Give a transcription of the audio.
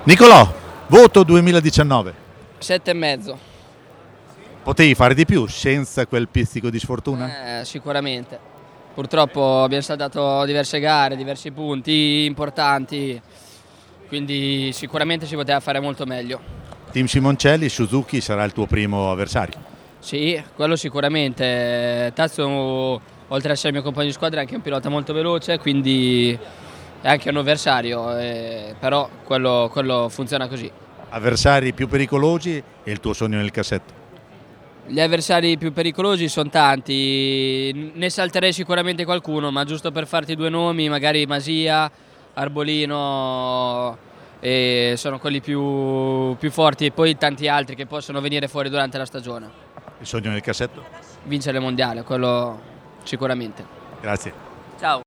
Nicolò, voto 2019. 7,5. Potevi fare di più senza quel pizzico di sfortuna? Sicuramente. Purtroppo abbiamo saltato diverse gare, diversi punti importanti, quindi sicuramente si poteva fare molto meglio. Team Simoncelli, Suzuki sarà il tuo primo avversario. Sì, quello sicuramente. Tazio, oltre ad essere il mio compagno di squadra, è anche un pilota molto veloce, quindi è anche un avversario, però quello funziona così. Avversari più pericolosi e il tuo sogno nel cassetto? Gli avversari più pericolosi sono tanti, ne salterei sicuramente qualcuno, ma giusto per farti due nomi, magari Masia, Arbolino, sono quelli più forti, e poi tanti altri che possono venire fuori durante la stagione. Il sogno nel cassetto? Vincere il mondiale, quello sicuramente. Grazie. Ciao.